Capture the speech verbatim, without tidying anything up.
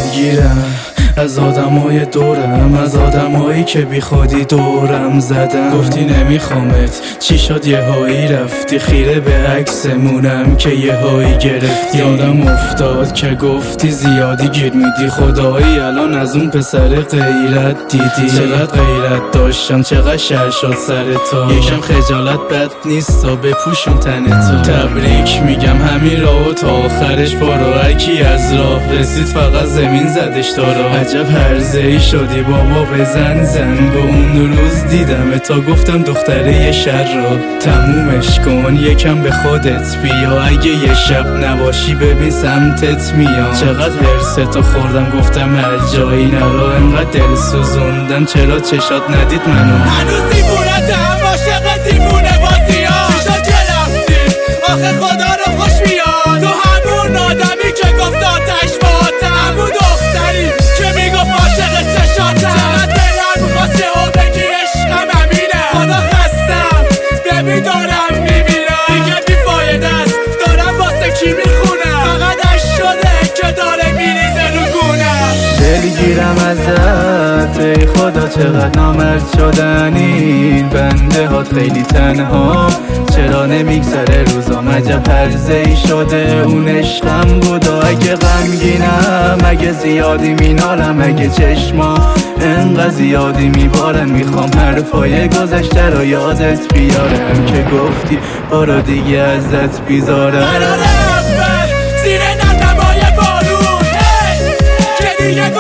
دلگیرم از آدمای دورم، از آدمایی که بی خودی دورم زدن. گفتی نمیخوامت، چی شد یه هایی رفتی؟ خیره به عکسمونم که یه هایی گرفتی. یادم افتاد که گفتی زیادی گیر میدی، خدایی الان از اون پسر غیرت دیدی. چقدر غیرت داشتم، چقدر شر شد سر تو. یکم خجالت بد نیست تا بپوشون تن تو. تبریک میگم همین راهو تا آخرش برو، هرکی از راه رسید فقط زمین زدش تو رو. عجب هرزه‌ای شدی بابا، بزن زنگ. و اون روز دیدم تا گفتم دختره یه شر رو تمومش کن، یکم به خودت بیا. اگه یه شب نباشی ببین سمتت میام. چقدر هرستو خوردم گفتم هر جایی نرو، انقدر دل سوزوندم چرا چشات ندید منو. هنوز دیوونتم عاشق دیوونه بازی‌ها. چی شد که رفتی؟ آخه خدا رو خوش بیاد. تو همون آدمی که گفت آتش باهاتم، همون دختری که میگفت عاشق چشاتم. چقدر دلم می‌خواست یهو بگی عشقم همینه. خدا خستم ببین دارم میمیرم دیگه، بیفایده است دارم واسه کی میخونم. فقط اش شده که داره میریزه رو گونم. دلگیرم ازت ای خدا، چقدر نامرد شدن این بنده هات. خیلی تنها چرا نمیگذره روزام، عجب هرزه‌ای شده اون عشقم بود. و اگه غمگینم، اگه زیادی مینالم، اگه چشما انقدر زیادی میبارن، میخوام حرفای گذشته رو یادت بیارم که گفتی بارو دیگه ازت بیزارم. قراره اول زیر نمای بارون که دیگه